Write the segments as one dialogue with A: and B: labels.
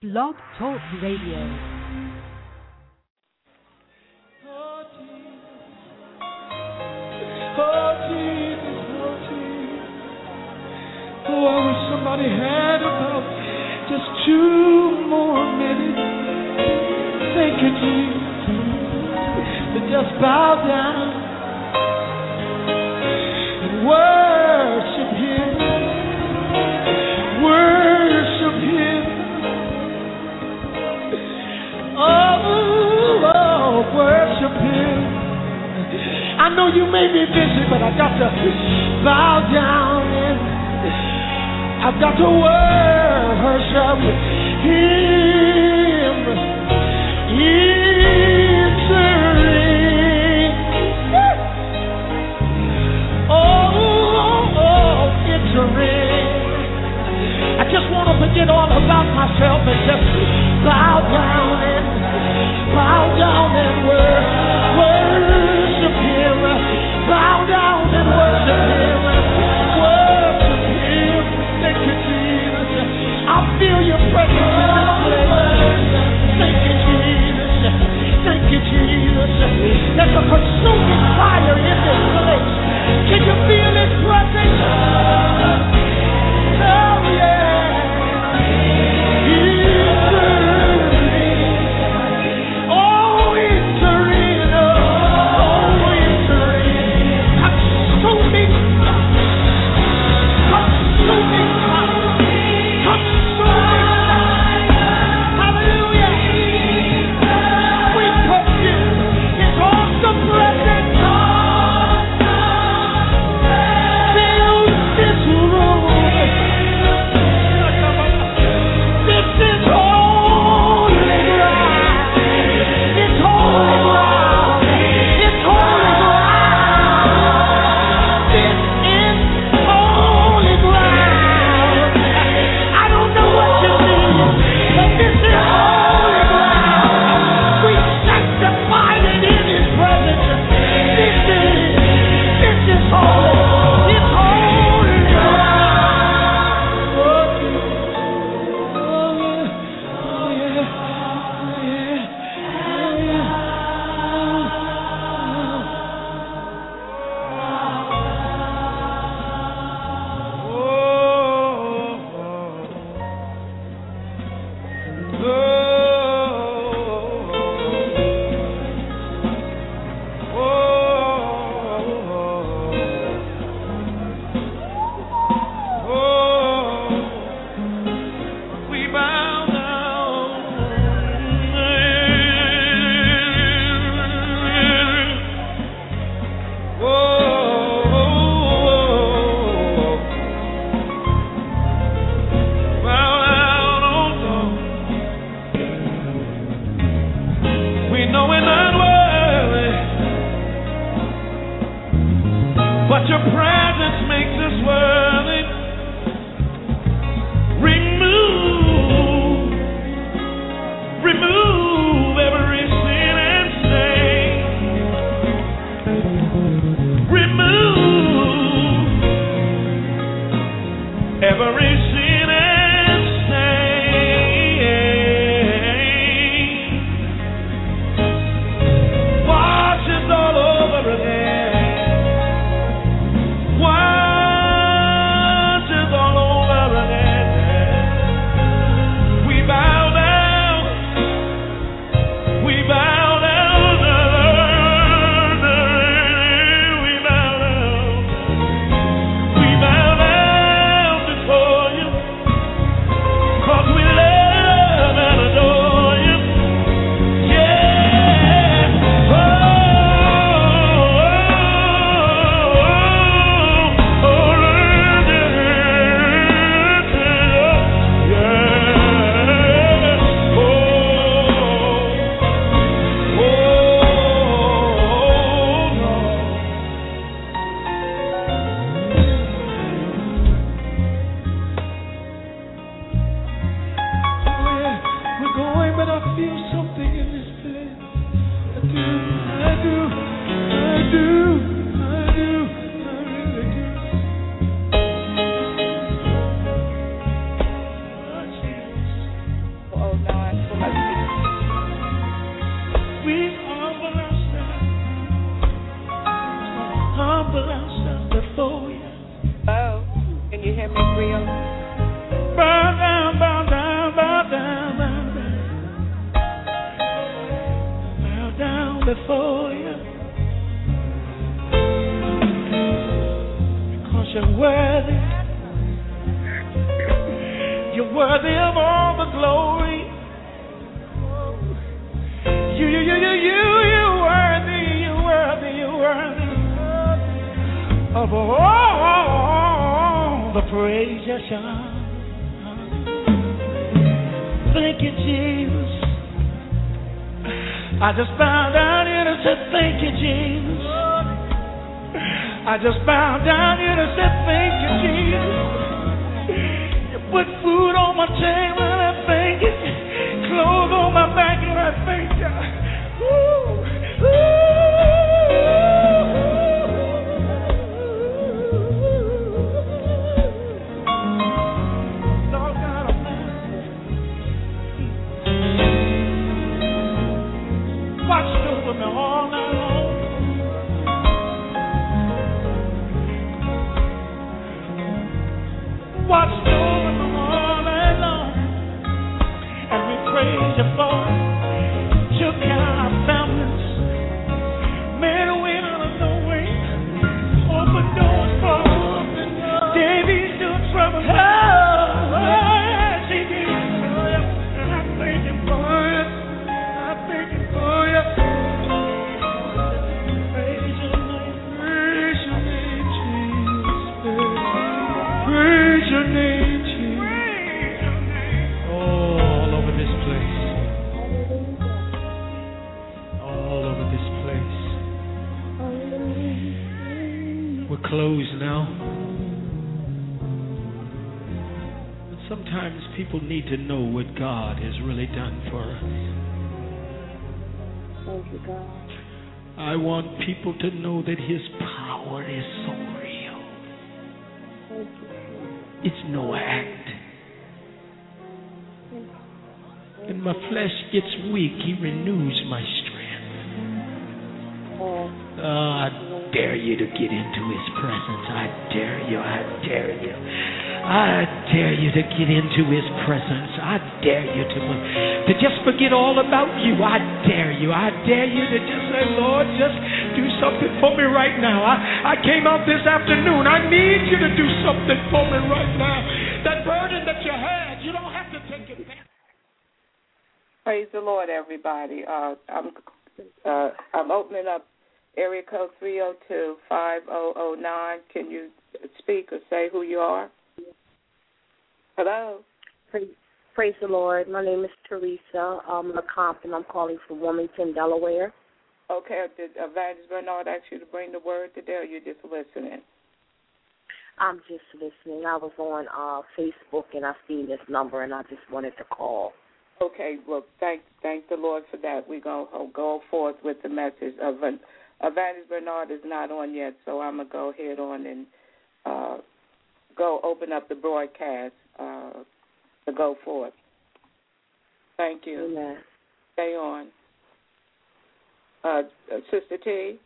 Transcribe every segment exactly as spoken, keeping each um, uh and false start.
A: Blog Talk Radio.
B: Oh, Jesus. Oh, Jesus. Oh, Jesus. Oh, I wish somebody had about just two more minutes. Thank you, Jesus. To just bow down and worship Him. Worship Him. Oh, oh, worship Him. I know you may be busy, but I got to bow down and I've got to worship Him. Entering. Oh, oh, entering. I just want to forget all about myself and just bow down and bow down and wor- worship Him. Bow down and worship Him. Worship Him. Thank you, Jesus. I feel Your presence in this place. Thank you, Jesus. Thank you, Jesus. There's a consuming fire in this place. Can you feel His presence? Oh, yeah. Oh, enter in. Oh, enter in. Consuming. Consuming fire. Consuming fire. Hallelujah. We put Him in awesome presence. Fill this room. This is holy ground. It's holy ground. It's holy ground. This is holy ground. I don't know what you need, but this is holy ground. We sanctify it in His presence. This is, this is holy. It's holy ground. Oh, yeah. Oh, yeah. Oh, yeah. We bow down. We know we're not worthy, but Your presence makes us worthy. Remove, remove every sin and stain. Remove every sin and stain. Wash us all over again. Wash us all over again. We bow down. We bow down. We bow down. We bow down before You, 'cause we love and adore You. Yeah. Oh, oh, oh, oh, yeah. Oh, we're going, but I feel something in this place. I do, I do, I do, I do, I really do. Oh, Jesus. worthy of all the glory. You, you, you, you, you, you worthy, you worthy, you worthy of all the praise. Yes, thank you, Jesus. I just bowed down here and said, thank you, Jesus. I just bowed down here and said, thank you, Jesus. You put food on my table and I thank you. Clothes on my back and I thank you. Ooh, Lord God Almighty, watched over me all night long. Watched over me all night long. And we praise you for it. Took care of our families. Made a way out of no way. Open doors for us. Gave ease to trouble. Oh, yes, he did. And I thank you for it. I thank you for it. Praise your name. Praise your name, Jesus. Praise your name, Jesus. Oh, all over this place. All over this place. We're closed now. But sometimes people need to know what God has really done for us.
A: Thank you, God.
B: I want people to know that His power is so real.
A: Thank you.
B: It's no act. When my flesh gets weak, He renews my strength. Oh, I dare you to get into His presence. I dare you. I dare you. I dare you to get into His presence. I dare you to, to just forget all about you. I dare you. I dare you to just say, Lord, just do something for me right now. I, I came out this afternoon. I need you to do something for me right now. That burden that you had, you don't have to take it back.
C: Praise the Lord, everybody. Uh, I'm uh, I'm opening up area code three oh two, five oh oh nine. Can you speak or say who you are? Hello?
A: Praise, praise the Lord. My name is Teresa um, LeCompte, and I'm calling from Wilmington, Delaware.
C: Okay. Did Evangelist Bernard ask you to bring the word today, or you just listening?
A: I'm just listening. I was on uh, Facebook, and I seen this number, and I just wanted to call.
C: Okay. Well, thank thank the Lord for that. We're going to go forth with the message. Of Evangelist Bernard is not on yet, so I'm going to go ahead on and uh, go open up the broadcast uh, to go forth. Thank you.
A: Amen.
C: Stay on. Uh, Sister T?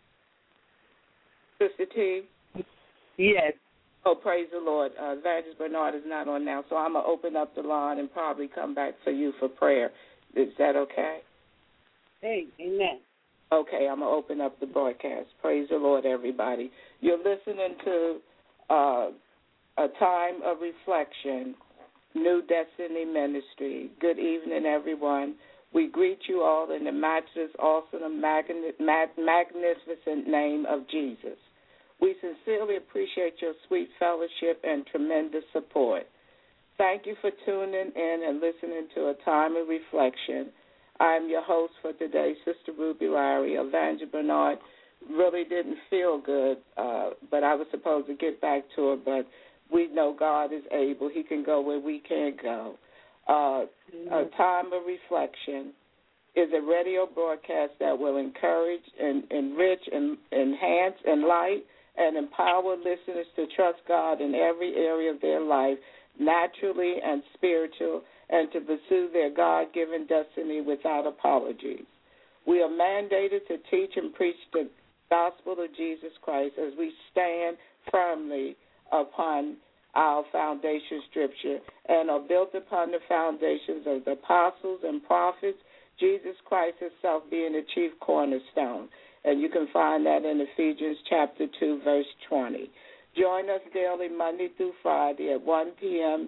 C: Sister T?
D: Yes.
C: Oh, praise the Lord. Uh, Evangelist Bernard is not on now, so I'm going to open up the line and probably come back for you for prayer. Is that okay?
D: Hey, amen.
C: Okay, I'm going to open up the broadcast. Praise the Lord, everybody. You're listening to uh, A Time of Reflection, New Destiny Ministry. Good evening, everyone. We greet you all in the matchless, awesome, and magnificent name of Jesus. We sincerely appreciate your sweet fellowship and tremendous support. Thank you for tuning in and listening to A Time of Reflection. I am your host for today, Sister Ruby Larry. Evangelist Bernard really didn't feel good, uh, but I was supposed to get back to her, but we know God is able. He can go where we can't go. Uh, A Time of Reflection is a radio broadcast that will encourage and enrich and enhance and light and empower listeners to trust God in every area of their life, naturally and spiritual, and to pursue their God-given destiny without apologies. We are mandated to teach and preach the gospel of Jesus Christ as we stand firmly upon our foundation scripture and are built upon the foundations of the apostles and prophets, Jesus Christ himself being the chief cornerstone. And you can find that in Ephesians chapter two, verse twenty. Join us daily Monday through Friday at one p.m.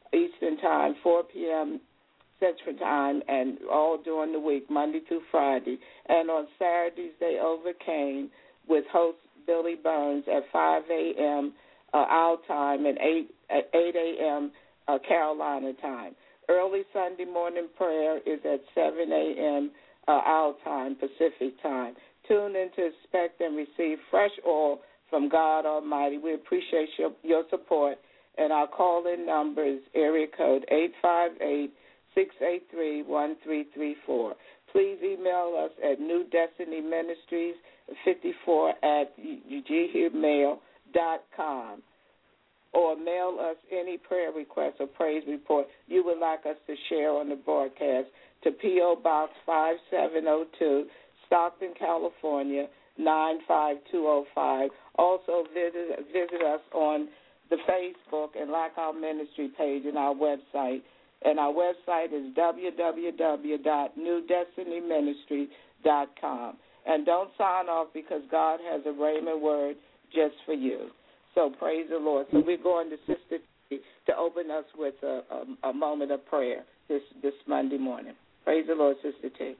C: Eastern Time, four p.m. Central Time, and all during the week, Monday through Friday. And on Saturdays, they overcame with host Billy Burns at five a.m. Uh, our time and eight a.m. Uh, Carolina time. Early Sunday morning prayer is at seven a.m. Uh, our time, Pacific time. Tune in to expect and receive fresh oil from God Almighty. We appreciate your, your support. And our call-in number is area code eight five eight, six eight three, one three three four. Please email us at New Destiny Ministries fifty-four at gmail dot com or mail us any prayer request or praise report you would like us to share on the broadcast to P O. Box five seven zero two, Stockton, California, nine five two zero five. Also visit, visit us on the Facebook and like our ministry page and our website. And our website is w w w dot new destiny ministry dot com. And don't sign off because God has a rhema word just for you. So praise the Lord. So we're going to Sister T to open us with a, a, a moment of prayer this, this Monday morning. Praise the Lord, Sister T.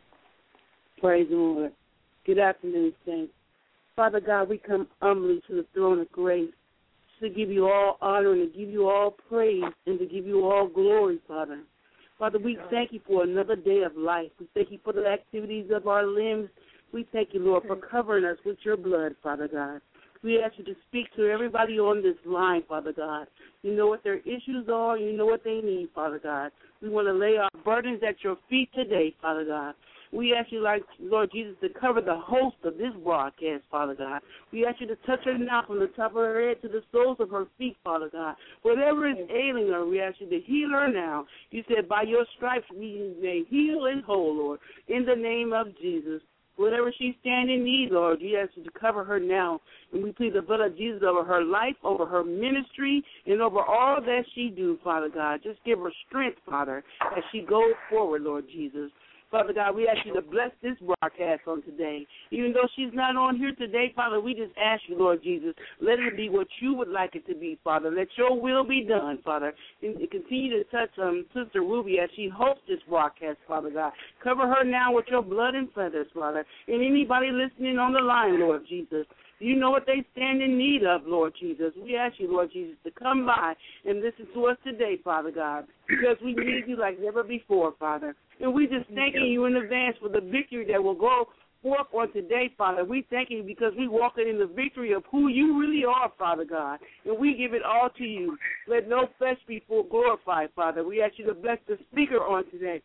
D: Praise the Lord. Good afternoon, saints. Father God, we come humbly to the throne of grace to give you all honor and to give you all praise and to give you all glory, Father. Father, we thank you for another day of life. We thank you for the activities of our limbs. We thank you, Lord, for covering us with your blood, Father God. We ask you to speak to everybody on this line, Father God. You know what their issues are. You know what they need, Father God. We want to lay our burdens at your feet today, Father God. We ask you, like Lord Jesus, to cover the host of this broadcast, Father God. We ask you to touch her now from the top of her head to the soles of her feet, Father God. Whatever is ailing her, we ask you to heal her now. You said by your stripes we may heal and whole, Lord, in the name of Jesus. Whatever she's standing in need, Lord, we ask you to cover her now. And we plead the blood of Jesus over her life, over her ministry, and over all that she do, Father God. Just give her strength, Father, as she goes forward, Lord Jesus. Father God, we ask you to bless this broadcast on today. Even though she's not on here today, Father, we just ask you, Lord Jesus, let it be what you would like it to be, Father. Let your will be done, Father. And continue to touch um, Sister Ruby as she hosts this broadcast, Father God. Cover her now with your blood and feathers, Father. And anybody listening on the line, Lord Jesus, you know what they stand in need of, Lord Jesus. We ask you, Lord Jesus, to come by and listen to us today, Father God, because we need you like never before, Father. And we just thanking you in advance for the victory that will go forth on today, Father. We thank you because we walk in the victory of who you really are, Father God. And we give it all to you. Let no flesh be glorified, Father. We ask you to bless the speaker on today.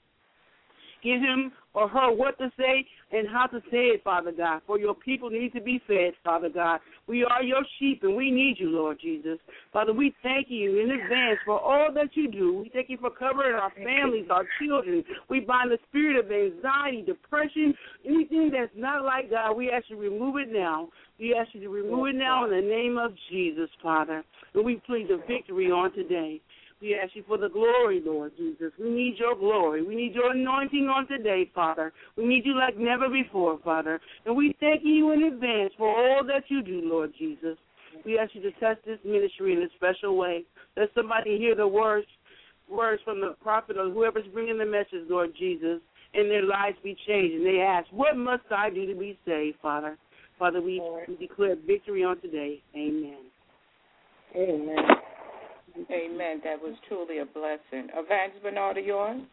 D: Give him or her what to say and how to say it, Father God. For your people need to be fed, Father God. We are your sheep, and we need you, Lord Jesus. Father, we thank you in advance for all that you do. We thank you for covering our families, our children. We bind the spirit of anxiety, depression, anything that's not like God. We ask you to remove it now. We ask you to remove it now in the name of Jesus, Father. And we plead the victory on today. We ask you for the glory, Lord Jesus. We need your glory. We need your anointing on today, Father. We need you like never before, Father. And we thank you in advance for all that you do, Lord Jesus. We ask you to touch this ministry in a special way. Let somebody hear the words, words from the prophet or whoever's bringing the message, Lord Jesus, and their lives be changed. And they ask, what must I do to be saved, Father? Father, we, we declare victory on today. Amen.
C: Amen. Amen. That was truly a blessing. Evangelist Bernard, are you on?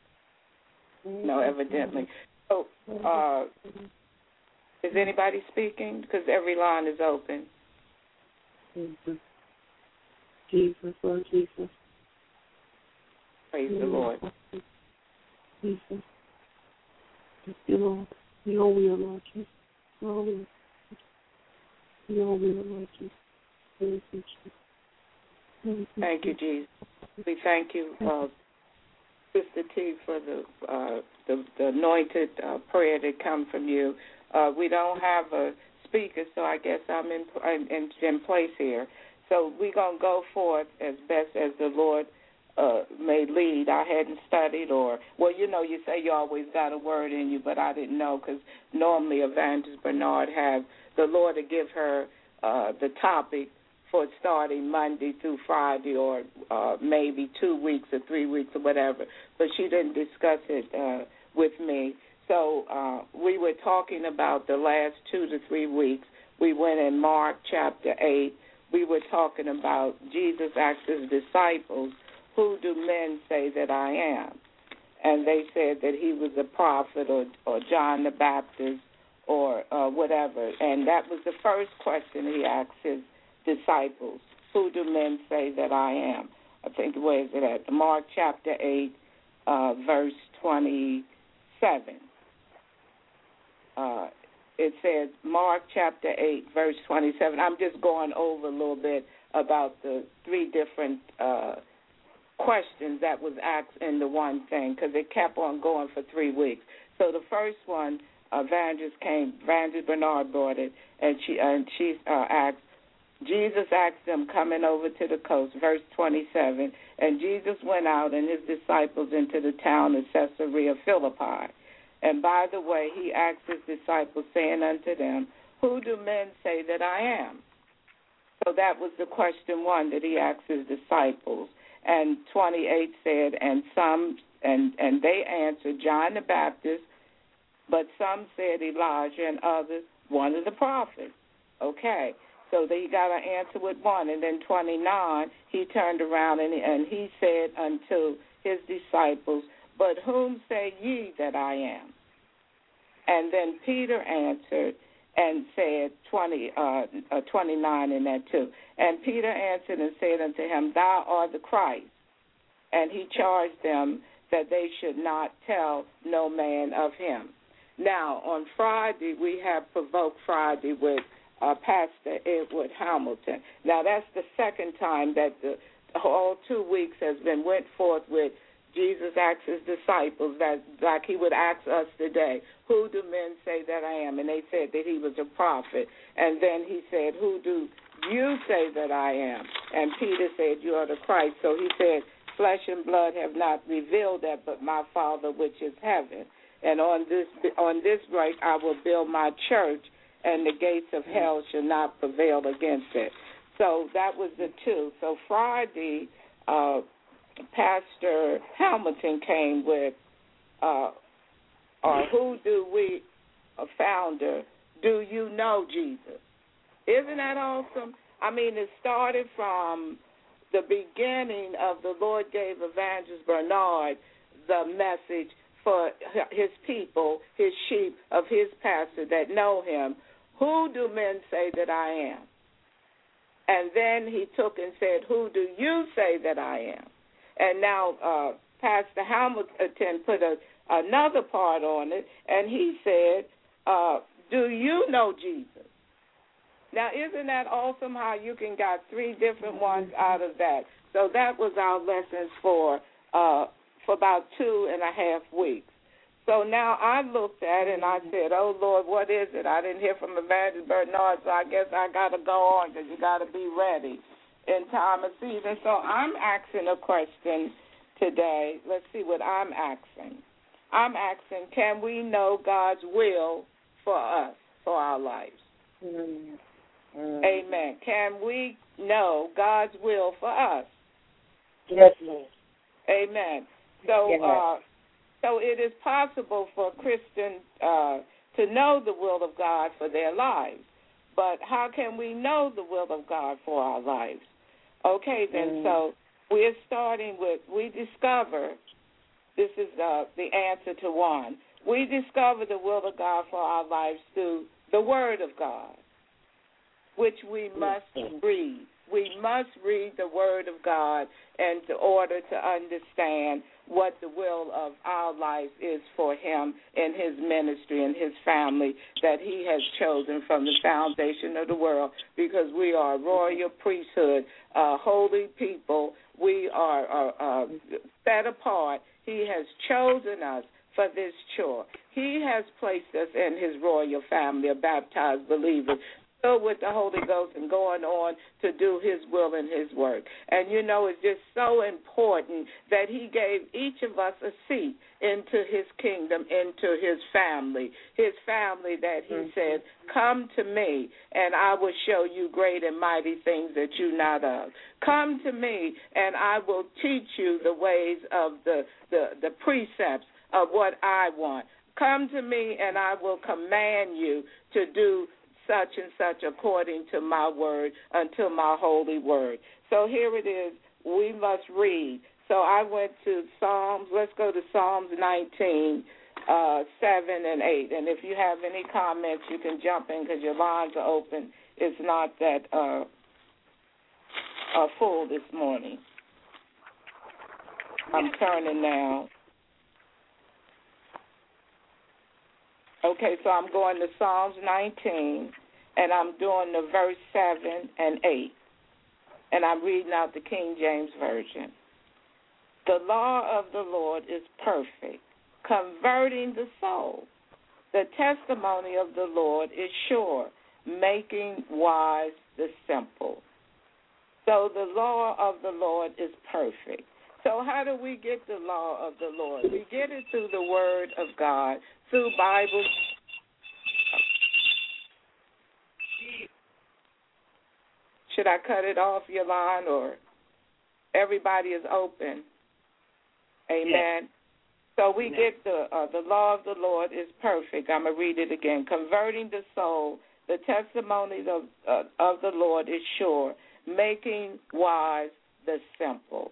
C: No, evidently. So, uh, is anybody speaking? Because every line is open.
D: Jesus. Jesus, Lord Jesus.
C: Praise the Lord.
D: Jesus. Thank you, Lord. Your will, Lord Jesus. Your will. Your will, Lord Jesus. Thank you, Jesus.
C: Thank you, Jesus. We thank you, uh, Sister T, for the uh, the, the anointed uh, prayer that come from you. Uh, we don't have a speaker, so I guess I'm in in, in place here. So we're going to go forth as best as the Lord uh, may lead. I hadn't studied or, well, you know, you say you always got a word in you, but I didn't know because normally Evangelist Bernard have the Lord to give her uh, the topic for starting Monday through Friday, or uh, maybe two weeks or three weeks or whatever. But she didn't discuss it uh, with me. So uh, we were talking about the last two to three weeks. We went in Mark chapter eight. We were talking about Jesus asked his disciples, who do men say that I am? And they said that he was a prophet, or, or John the Baptist, or uh, whatever. And that was the first question he asked his disciples. Who do men say that I am? I think, where is it at? Mark chapter eight, uh, verse twenty-seven. Uh, it says, Mark chapter eight, verse twenty-seven. I'm just going over a little bit about the three different uh, questions that was asked in the one thing, because it kept on going for three weeks. So the first one, uh, Evangelist came, Evangelist Bernard brought it, and she and she uh, asked, Jesus asked them coming over to the coast, verse twenty-seven, and Jesus went out and his disciples into the town of Caesarea Philippi. And by the way, he asked his disciples, saying unto them, who do men say that I am? So that was the question one that he asked his disciples. And twenty-eight said, and some, and, and they answered, John the Baptist, but some said Elijah, and others, one of the prophets. Okay. So he got an answer with one. And then twenty-nine, he turned around and, and he said unto his disciples, but whom say ye that I am? And then Peter answered and said, twenty, uh, uh, twenty-nine in that too. And Peter answered and said unto him, thou art the Christ. And he charged them that they should not tell no man of him. Now, on Friday, we have Provoke Friday with uh, Pastor Edward Hamilton. Now, that's the second time that the whole two weeks has been went forth with Jesus asked his disciples, that like he would ask us today, who do men say that I am? And they said that he was a prophet. And then he said, who do you say that I am? And Peter said, you are the Christ. So he said, flesh and blood have not revealed that, but my Father which is heaven. And on this on this right I will build my church, and the gates of hell shall not prevail against it. So that was the two. So Friday, uh, Pastor Hamilton came with, uh, or who do we, a founder, do you know Jesus? Isn't that awesome? I mean, it started from the beginning of the Lord gave Evangelist Bernard the message for his people, his sheep, of his pastor that know him. Who do men say that I am? And then he took and said, who do you say that I am? And now uh, Pastor Hamilton put a, another part on it, and he said, uh, do you know Jesus? Now, isn't that awesome how you can got three different ones out of that? So that was our lessons for uh, for about two and a half weeks. So now I looked at it and I said, oh, Lord, what is it? I didn't hear from Evangelist Bernard, so I guess I got to go on because you got to be ready in time of season. So I'm asking a question today. Let's see what I'm asking. I'm asking, can we know God's will for us, for our lives? Mm-hmm. Mm-hmm. Amen. Can we know God's will for us?
A: Yes, ma'am.
C: Amen. So,
A: yes.
C: uh, so it is possible for Christians uh, to know the will of God for their lives. But how can we know the will of God for our lives? Okay, then, mm. so we're starting with, we discover, this is uh, the answer to one, we discover the will of God for our lives through the Word of God, which we must read. We must read the Word of God in order to understand what the will of our life is for him in his ministry and his family that he has chosen from the foundation of the world, because we are a royal priesthood, a holy people. We are, are uh, set apart. He has chosen us for this chore. He has placed us in his royal family of baptized believers filled with the Holy Ghost and going on to do his will and his work. And, you know, it's just so important that he gave each of us a seat into his kingdom, into his family, his family that he mm-hmm. said, come to me, and I will show you great and mighty things that you not of. Come to me, and I will teach you the ways of the, the, the precepts of what I want. Come to me, and I will command you to do such and such according to my word, until my holy word. So here it is. We must read. So I went to Psalms. Let's go to Psalms nineteen, uh, seven and eight. And if you have any comments, you can jump in because your lines are open. It's not that uh, uh, full this morning. I'm turning now. Okay, so I'm going to Psalms nineteen, and I'm doing the verse seven and eight. And I'm reading out the King James Version. The law of the Lord is perfect, converting the soul. The testimony of the Lord is sure, making wise the simple. So the law of the Lord is perfect. So how do we get the law of the Lord? We get it through the Word of God, through Bible. Should I cut it off, your line, or everybody is open? Amen. Yes. So we yes. get the uh, the law of the Lord is perfect. I'm going to read it again. Converting the soul, the testimony of, uh, of the Lord is sure, making wise the simple.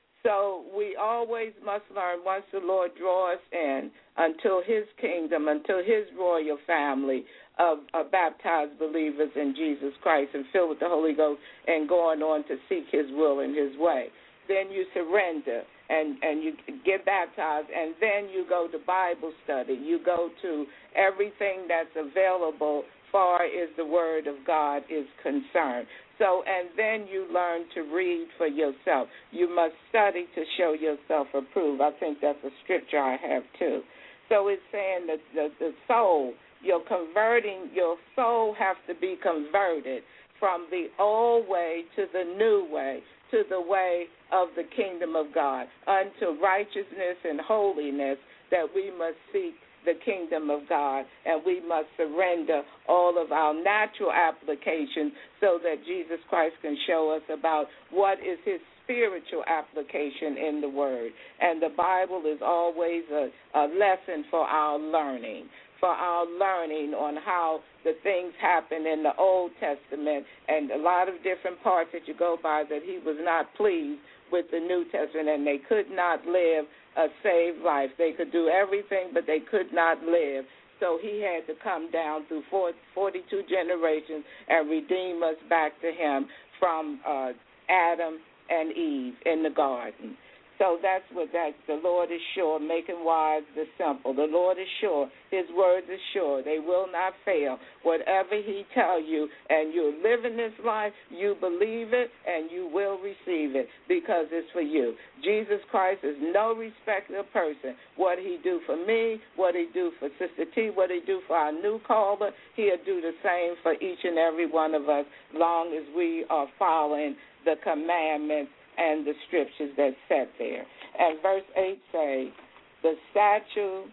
C: So we always must learn, once the Lord draws us in until his kingdom, until his royal family of, of baptized believers in Jesus Christ and filled with the Holy Ghost and going on to seek his will and his way. Then you surrender and, and you get baptized, and then you go to Bible study. You go to everything that's available far as the Word of God is concerned. So, and then you learn to read for yourself. You must study to show yourself approved. I think that's a scripture I have too. So it's saying that the, the soul, you're converting, your soul has to be converted from the old way to the new way, to the way of the kingdom of God, unto righteousness and holiness, that we must seek the kingdom of God, and we must surrender all of our natural applications so that Jesus Christ can show us about what is his spiritual application in the Word. And the Bible is always a, a lesson for our learning, for our learning on how the things happen in the Old Testament, and a lot of different parts that you go by that he was not pleased with the New Testament, and they could not live a saved life. They could do everything, but they could not live. So he had to come down through forty-two generations and redeem us back to him from uh, Adam and Eve in the garden. So that's what that, the Lord is sure, making wise the simple. The Lord is sure. His words are sure. They will not fail. Whatever he tell you, and you're living this life, you believe it, and you will receive it because it's for you. Jesus Christ is no respecter of person. What he do for me, what he do for Sister T, what he do for our new caller, he'll do the same for each and every one of us, long as we are following the commandments and the scriptures that's set there. And verse eight say, the statutes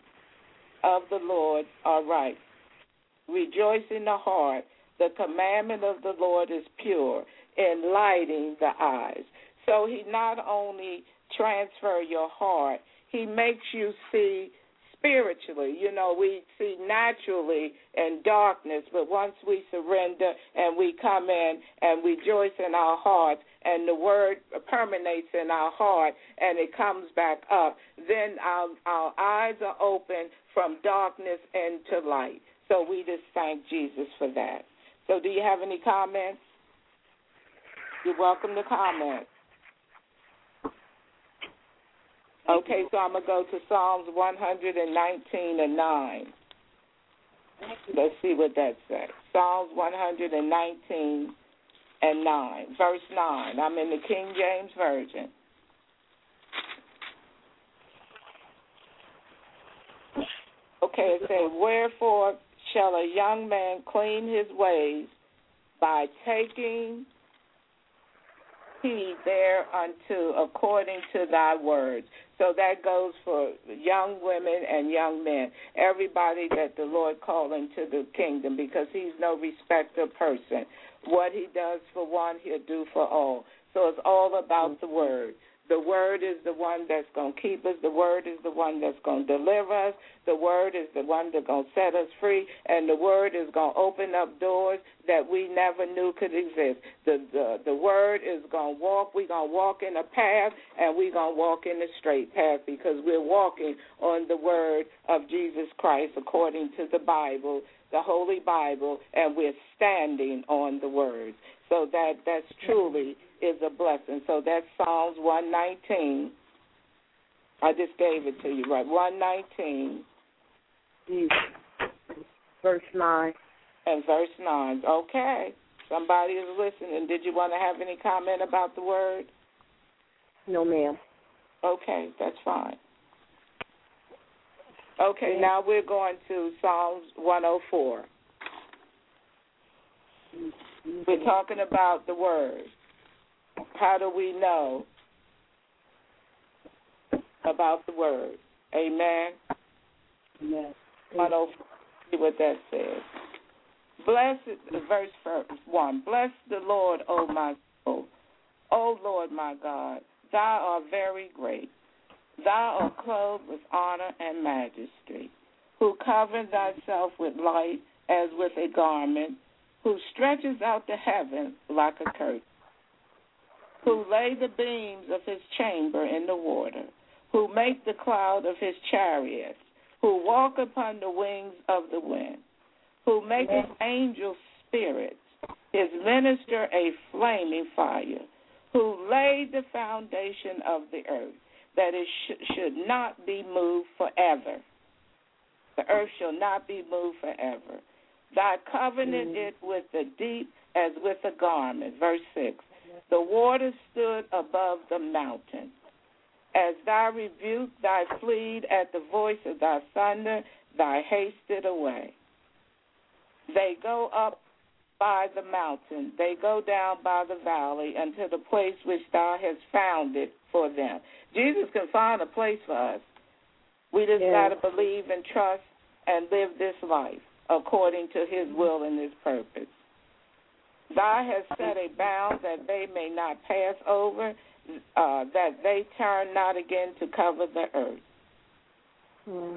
C: of the Lord are right. Rejoice in the heart. The commandment of the Lord is pure, enlightening the eyes. So he not only transfer your heart, he makes you see spiritually. You know, we see naturally in darkness, but once we surrender and we come in and rejoice in our hearts, and the word permeates in our heart and it comes back up, then our, our eyes are open from darkness into light. So we just thank Jesus for that. So do you have any comments? You're welcome to comment. Okay, so I'm going to go to Psalms one nineteen and nine. Let's see what that says. Psalms one nineteen and nine, verse nine. I'm in the King James Version. Okay, it says, wherefore shall a young man clean his ways by taking heed thereunto according to thy words. So that goes for young women and young men, everybody that the Lord called into the kingdom, because he's no respecter of person. What he does for one, he'll do for all. So it's all about the word. The word is the one that's going to keep us. The word is the one that's going to deliver us. The word is the one that's going to set us free. And the word is going to open up doors that we never knew could exist. The, the, the word is going to walk. We're going to walk in a path, and we're going to walk in a straight path because we're walking on the word of Jesus Christ according to the Bible, the Holy Bible, and we're standing on the word. So that that's truly is a blessing. So that's Psalms one nineteen. I just gave it to you, right? one nineteen.
A: Verse nine.
C: And verse nine. Okay. Somebody is listening. Did you want to have any comment about the word?
A: No, ma'am.
C: Okay, that's fine. Okay, yeah. Now we're going to Psalms one oh four. We're talking about the word. How do we know about the word? Amen?
D: Yes.
C: one oh four, see what that says. Blessed, verse one, bless the Lord, O my soul. O Lord, my God, thou art very great. Thou art clothed with honor and majesty, who covered thyself with light as with a garment, who stretches out the heaven like a curtain, who lay the beams of his chamber in the water, who make the cloud of his chariots, who walk upon the wings of the wind, who make his angels spirits, his minister a flaming fire, who laid the foundation of the earth, that it sh- should not be moved forever. The earth shall not be moved forever. Thy covenant mm. it with the deep as with a garment. Verse six. The water stood above the mountain. As thou rebuked, thy fleet at the voice of thy thunder, thy hasted away. They go up by the mountain, they go down by the valley unto the place which thou hast founded for them. Jesus can find a place for us. We just
A: yeah.
C: got to believe and trust and live this life according to his will and his purpose. Thou hast set a bound that they may not pass over, uh, that they turn not again to cover the earth.
A: Mm.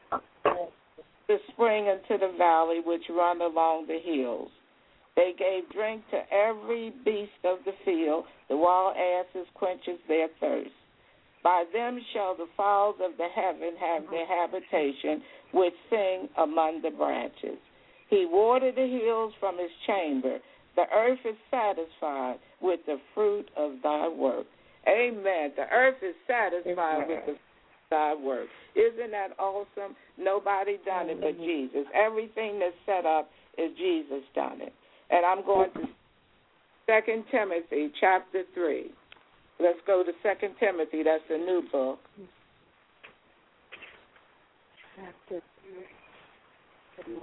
C: The spring into the valley which run along the hills. They gave drink to every beast of the field. The wild asses quenches their thirst. By them shall the fowls of the heaven have their habitation, which sing among the branches. He watered the hills from his chamber. The earth is satisfied with the fruit of thy work. Amen. The earth is satisfied with the fruit of thy work. Isn't that awesome? Nobody done it but Jesus. Everything that's set up is Jesus done it. And I'm going to Second Timothy chapter three. Let's go to Second Timothy. That's a new book.
A: Chapter three.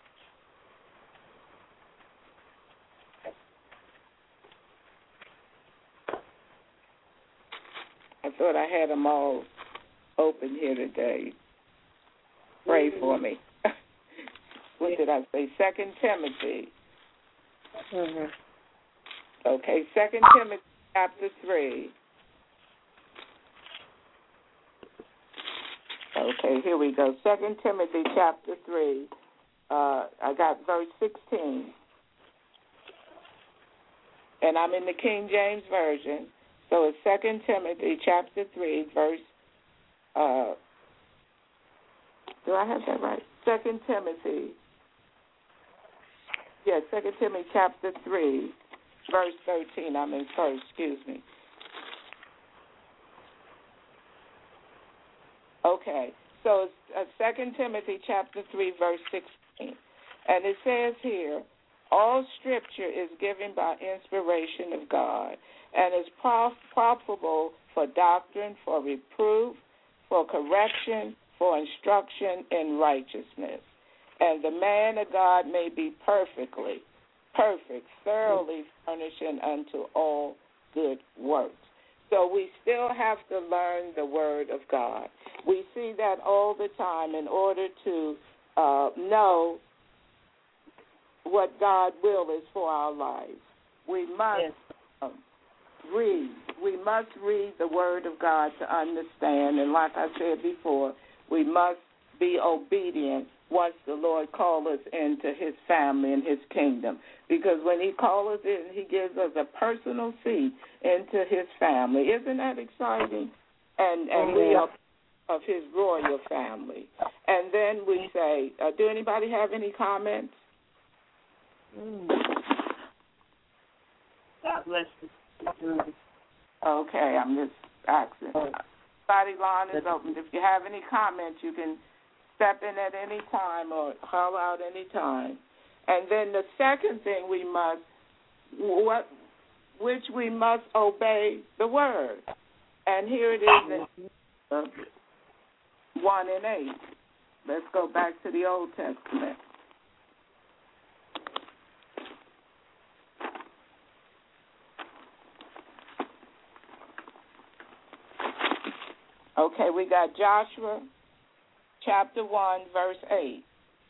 C: I thought I had them all open here today. Pray for me. What did I say? Second Timothy.
A: Mm-hmm.
C: Okay, Second Timothy chapter three. Okay, here we go. Second Timothy chapter three. Uh, I got verse sixteen. And I'm in the King James Version. So it's Second Timothy chapter three, verse, uh, do I have that right? Second Timothy, yes, Second Timothy chapter three, verse thirteen. I'm in first, excuse me. Okay, so it's uh, Second Timothy chapter three, verse sixteen. And it says here, all Scripture is given by inspiration of God, and is prof- profitable for doctrine, for reproof, for correction, for instruction in righteousness. And the man of God may be perfectly, perfect, thoroughly furnishing unto all good works. So we still have to learn the Word of God. We see that all the time in order to uh, know what God's will is for our lives. We must yes. um, read. We must read the Word of God to understand. And like I said before, we must be obedient once the Lord calls us into His family and His kingdom. Because when He calls us in, He gives us a personal seat into His family. Isn't that exciting? And and we are of His royal family. And then we say, uh, do anybody have any comments?
D: Mm. God bless you.
C: Okay, I'm just asking. Body line is open. If you have any comments, you can step in at any time or holler out any time. And then the second thing we must, what, which we must obey the word. And here it is in uh, one and eight. Let's go back to the Old Testament. Okay, we got Joshua chapter one, verse eight.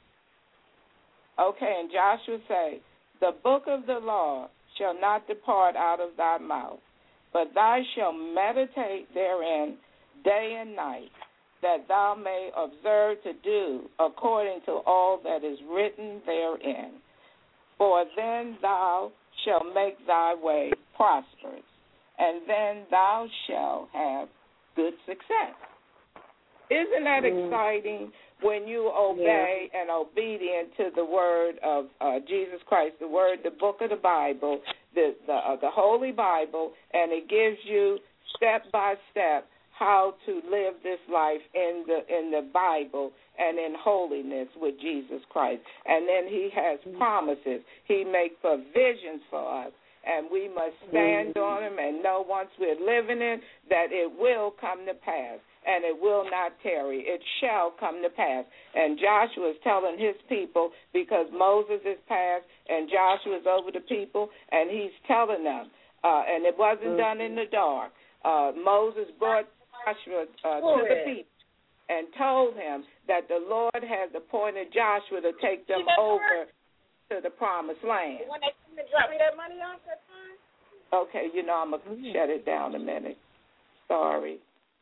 C: Okay, and Joshua say, the book of the law shall not depart out of thy mouth, but thou shalt meditate therein day and night, that thou may observe to do according to all that is written therein. For then thou shalt make thy way prosperous, and then thou shalt have good success. Isn't that mm. exciting when you obey yeah. and obedient to the word of uh, Jesus Christ, the word, the book of the Bible, the the, uh, the Holy Bible, and it gives you step by step how to live this life in the in the Bible and in holiness with Jesus Christ. And then He has mm. promises. He makes provisions for us. And we must stand mm. on them and know once we're living it that it will come to pass. And it will not tarry. It shall come to pass. And Joshua is telling his people, because Moses is passed and Joshua is over the people, and he's telling them, uh, and it wasn't done in the dark. Uh, Moses brought Joshua uh, to the people and told him that the Lord has appointed Joshua to take them over to the promised land.
E: When they come to drop me that money off that time?
C: Okay, you know, I'm going to mm-hmm. shut it down a minute. Sorry.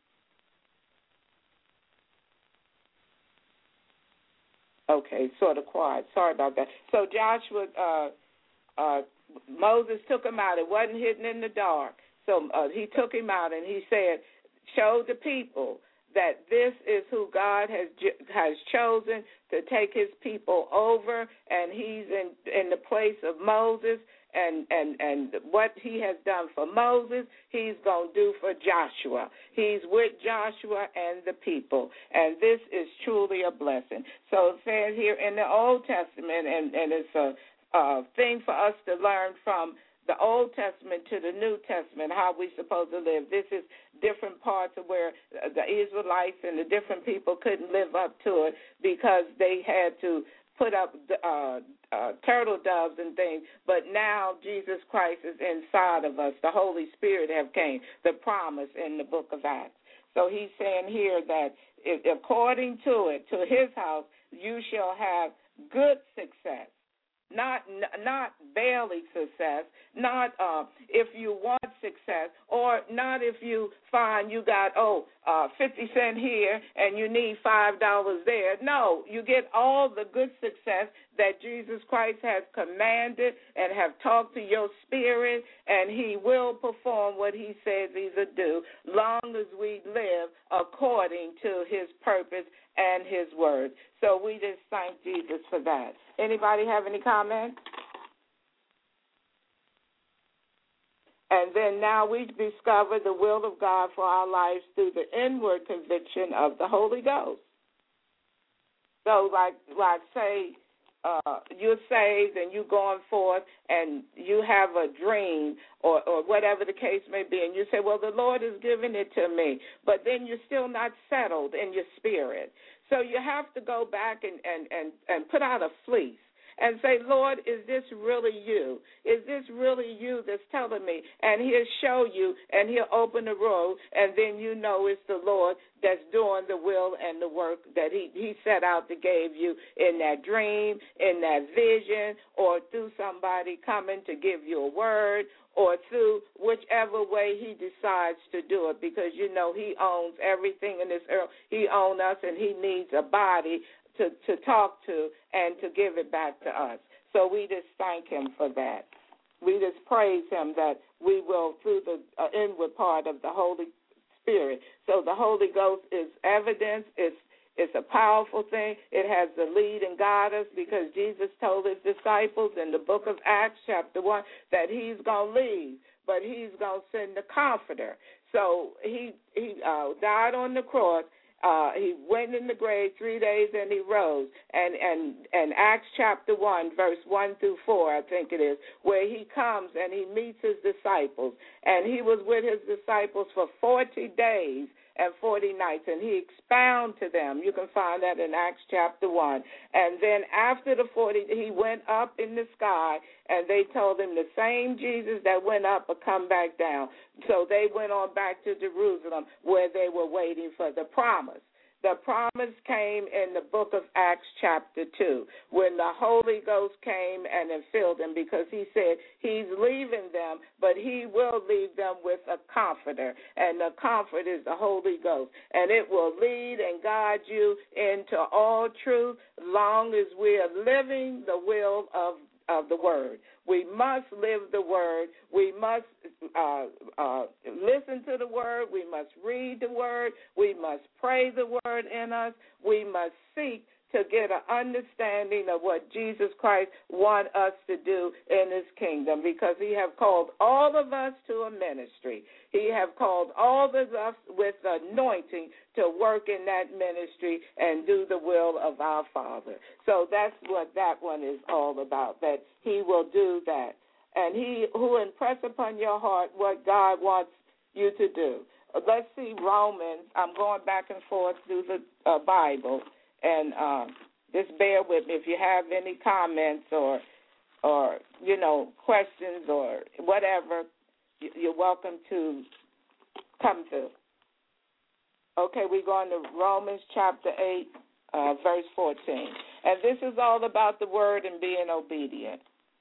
C: Okay, sort of quiet. Sorry about that. So Joshua, uh, uh, Moses took him out. It wasn't hidden in the dark. So uh, he took him out and he said, show the people that this is who God has has chosen to take His people over, and He's in in the place of Moses, and and and what He has done for Moses, He's going to do for Joshua. He's with Joshua and the people, and this is truly a blessing. So it says here in the Old Testament, and, and it's a, a thing for us to learn from the Old Testament to the New Testament, how we're supposed to live. This is different parts of where the Israelites and the different people couldn't live up to it because they had to put up uh, uh, turtle doves and things. But now Jesus Christ is inside of us. The Holy Spirit have came, the promise in the book of Acts. So he's saying here that if, according to it, to His house, you shall have good success. Not not barely success, not uh, if you want success, or not if you find you got, oh, uh, fifty cents here and you need five dollars there. No, you get all the good success that Jesus Christ has commanded and have talked to your spirit, and He will perform what He says He will do, long as we live according to His purpose and His word. So we just thank Jesus for that. Anybody have any comments? And then now we discover the will of God for our lives through the inward conviction of the Holy Ghost. So like, like say, uh, you're saved and you're going forth and you have a dream or, or whatever the case may be, and you say, well, the Lord has given it to me, but then you're still not settled in your spirit. So you have to go back and, and, and, and put out a fleece and say, Lord, is this really you? Is this really you that's telling me? And he'll show you, and he'll open the road, and then you know it's the Lord that's doing the will and the work that he, he set out to give you in that dream, in that vision, or through somebody coming to give you a word, or through whichever way he decides to do it, because you know he owns everything in this earth. He owns us, and he needs a body to, to talk to and to give it back to us. So we just thank him for that. We just praise him that we will, through the uh, inward part of the Holy Spirit. So the Holy Ghost is evidence. It's It's a powerful thing. It has the lead and guide us, because Jesus told his disciples in the book of Acts chapter one that he's going to leave, but he's going to send the Comforter. So he he uh, died on the cross. Uh, he went in the grave three days and he rose. And, and, and Acts chapter one, verse one through four, I think it is, where he comes and he meets his disciples. And he was with his disciples for forty days and forty nights, and he expounded to them. You can find that in Acts chapter one. And then after the forty, he went up in the sky, and they told him the same Jesus that went up will come back down. So they went on back to Jerusalem, where they were waiting for the promise. The promise came in the book of Acts chapter two, when the Holy Ghost came and filled them, because he said he's leaving them, but he will leave them with a comforter, and the comfort is the Holy Ghost, and it will lead and guide you into all truth, long as we are living the will of of the Word. We must live the Word. We must uh, uh, listen to the Word. We must read the Word. We must pray the Word in us. We must seek to get an understanding of what Jesus Christ wants us to do in his kingdom, because he have called all of us to a ministry. He have called all of us with anointing to work in that ministry and do the will of our Father. So that's what that one is all about, that he will do that. And he who impress upon your heart what God wants you to do. Let's see Romans. I'm going back and forth through the uh, Bible. And uh, just bear with me. If you have any comments or, or you know, questions or whatever, you're welcome to come through. Okay, we're going to Romans chapter eight, uh, verse fourteen. And this is all about the word and being obedient.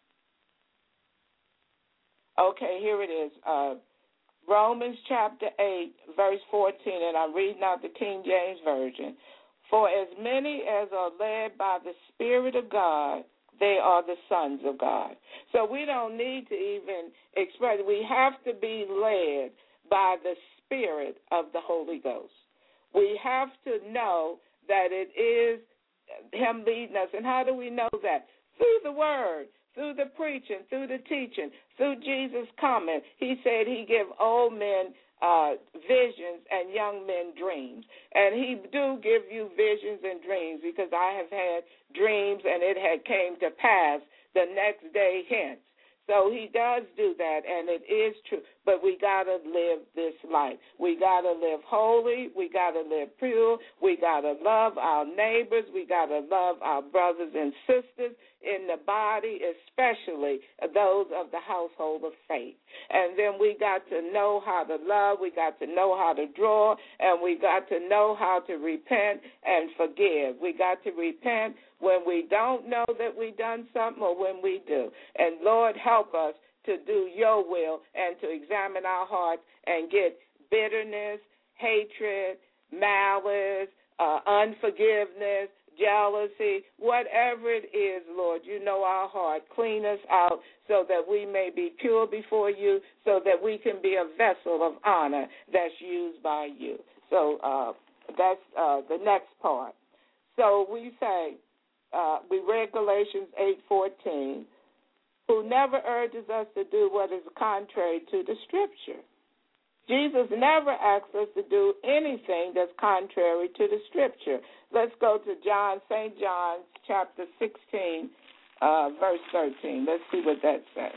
C: Okay, here it is. Uh, Romans chapter eight, verse fourteen, and I'm reading out the King James Version. For as many as are led by the Spirit of God, they are the sons of God. So we don't need to even express. We have to be led by the Spirit of the Holy Ghost. We have to know that it is him leading us. And how do we know that? Through the Word, through the preaching, through the teaching, through Jesus' coming. He said he give old men Uh, visions and young men dreams. And he do give you visions and dreams, because I have had dreams and it had came to pass the next day hence. So he does do that, and it is true. But we got to live this life. We got to live holy. We got to live pure. We got to love our neighbors. We got to love our brothers and sisters in the body, especially those of the household of faith. And then we got to know how to love. We got to know how to draw. And we got to know how to repent and forgive. We got to repent when we don't know that we done something, or when we do. And Lord, help us to do your will and to examine our hearts and get bitterness, hatred, malice, uh, unforgiveness, jealousy, whatever it is, Lord, you know our heart. Clean us out so that we may be pure before you, so that we can be a vessel of honor that's used by you. So uh, that's uh, the next part. So we say, uh, we read Galatians eight fourteen, who never urges us to do what is contrary to the Scripture. Jesus never asks us to do anything that's contrary to the Scripture. Let's go to John, Saint John, chapter sixteen, uh, verse thirteen. Let's see what that says.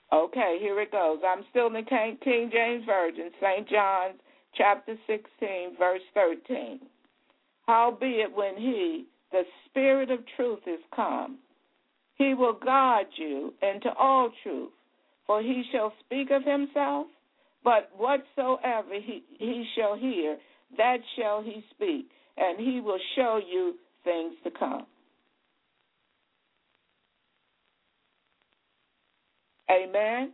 C: Okay, here it goes. I'm still in the King James Version, Saint John chapter sixteen, verse thirteen. Howbeit when he, the Spirit of truth, is come, he will guide you into all truth, for he shall speak of himself, but whatsoever he, he shall hear, that shall he speak, and he will show you things to come. Amen?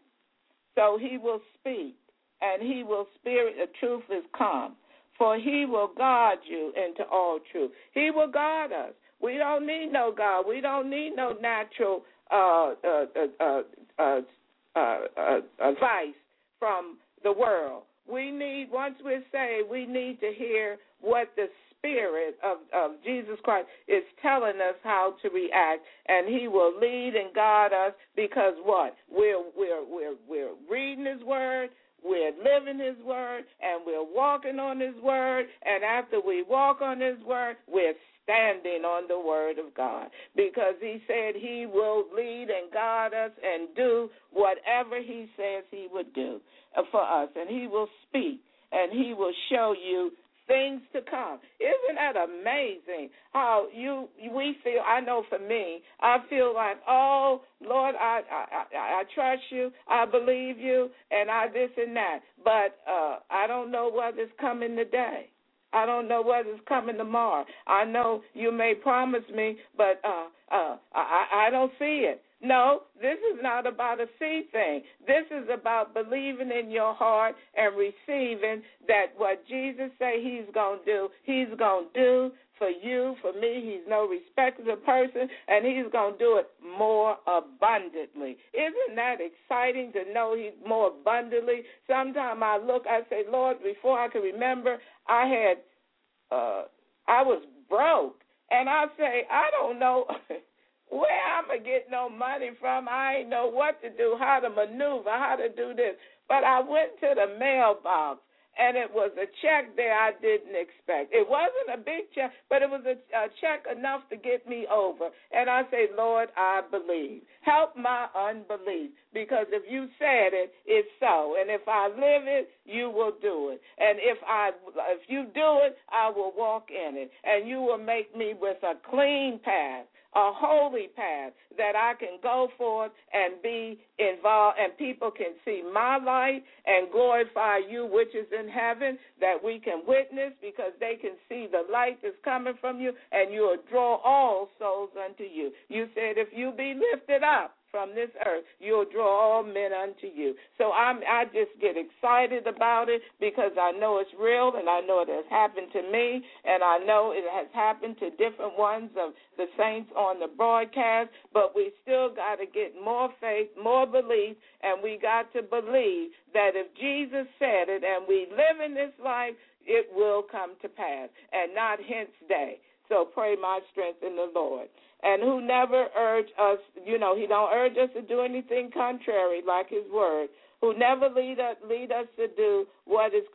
C: So he will speak, and he will spirit, the truth is come, for he will guide you into all truth. He will guide us. We don't need no God. We don't need no natural uh, uh, uh, uh, uh, uh, advice from the world. We need, once we're saved, we need to hear what the Spirit of, of Jesus Christ is telling us how to react, and he will lead and guide us because what? We're, we're, we're, we're reading his word, we're living his word, and we're walking on his word, and after we walk on his word, we're standing on the word of God, because he said he will lead and guide us and do whatever he says he would do for us, and he will speak, and he will show you things to come. Isn't that amazing how you we feel? I know for me, I feel like, oh, Lord, I I, I, I trust you, I believe you, and I this and that, but uh, I don't know whether it's coming today. I don't know whether it's coming tomorrow. I know you may promise me, but uh, uh, I, I don't see it. No, this is not about a see thing. This is about believing in your heart and receiving that what Jesus say he's going to do, he's going to do for you, for me. He's no respecter of person, and he's going to do it more abundantly. Isn't that exciting to know he's more abundantly? Sometimes I look, I say, Lord, before I can remember, I had, uh, I was broke, and I say, I don't know where I'm going to get no money from. I ain't know what to do, how to maneuver, how to do this. But I went to the mailbox, and it was a check there I didn't expect. It wasn't a big check, but it was a, a check enough to get me over. And I say, Lord, I believe. Help my unbelief, because if you said it, it's so. And if I live it, you will do it. And if I, if you do it, I will walk in it. And you will make me with a clean path, a holy path that I can go forth and be involved, and people can see my light and glorify you which is in heaven, that we can witness because they can see the light that's coming from you, and you will draw all souls unto you. You said if you be lifted up from this earth, you'll draw all men unto you. So I'm, I just get excited about it because I know it's real, and I know it has happened to me, and I know it has happened to different ones of the saints on the broadcast, but we still got to get more faith, more belief, and we got to believe that if Jesus said it and we live in this life, it will come to pass, and not hence day. So pray my strength in the Lord. And who never urge us, you know, he don't urge us to do anything contrary like his word, who never lead us, lead us to do what is